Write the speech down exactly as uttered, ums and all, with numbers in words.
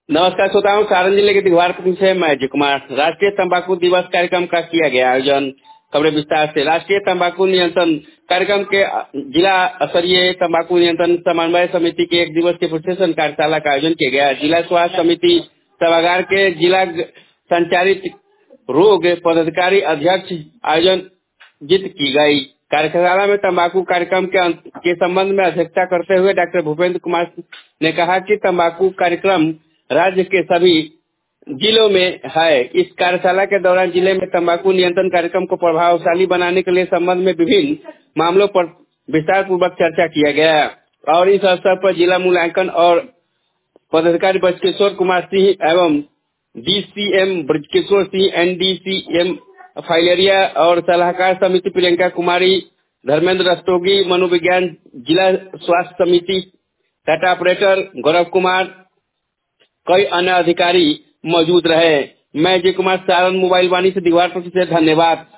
नमस्कार श्रोताओं, सारण जिले के दीघवारपुर से मैं अजय कुमार। राष्ट्रीय तंबाकू दिवस कार्यक्रम का किया गया आयोजन। खबरें विस्तार से। राष्ट्रीय तंबाकू नियंत्रण कार्यक्रम के जिला स्तरीय तंबाकू नियंत्रण समन्वय समिति की एक दिवसीय प्रशिक्षण कार्यशाला का आयोजन किया गया। जिला स्वास्थ्य समिति सभागार के जिला संचालित रोग पदाधिकारी अध्यक्ष आयोजित की गई। कार्यशाला में तंबाकू कार्यक्रम के, के संबंध में अध्यक्षता करते हुए डॉक्टर भूपेंद्र कुमार ने कहा कि तंबाकू कार्यक्रम राज्य के सभी जिलों में है। इस कार्यशाला के दौरान जिले में तंबाकू नियंत्रण कार्यक्रम को प्रभावशाली बनाने के लिए संबंध में विभिन्न मामलों पर विस्तार पूर्वक चर्चा किया गया और इस अवसर पर जिला मूल्यांकन और पदाधिकारी ब्रजकिशोर कुमार सिंह एवं DCM Brajkishore Singh, NDCM filaria और सलाहकार समिति प्रियंका कुमारी, धर्मेंद्र रस्तोगी, मनोविज्ञान जिला स्वास्थ्य समिति डाटा ऑपरेटर गौरव कुमार, कई अन्य अधिकारी मौजूद रहे। मैं अजय कुमार, सारण मोबाइल वाणी से दीघवारपुर से, धन्यवाद।